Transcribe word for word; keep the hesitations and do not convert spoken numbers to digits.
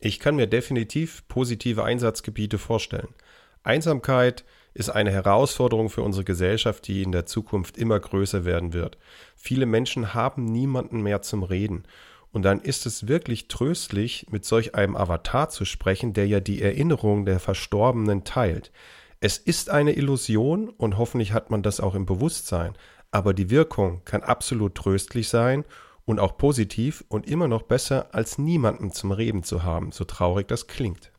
Ich kann mir definitiv positive Einsatzgebiete vorstellen. Einsamkeit ist eine Herausforderung für unsere Gesellschaft, die in der Zukunft immer größer werden wird. Viele Menschen haben niemanden mehr zum Reden. Und dann ist es wirklich tröstlich, mit solch einem Avatar zu sprechen, der ja die Erinnerung der Verstorbenen teilt. Es ist eine Illusion und hoffentlich hat man das auch im Bewusstsein. Aber die Wirkung kann absolut tröstlich sein und auch positiv und immer noch besser, als niemanden zum Reden zu haben, so traurig das klingt.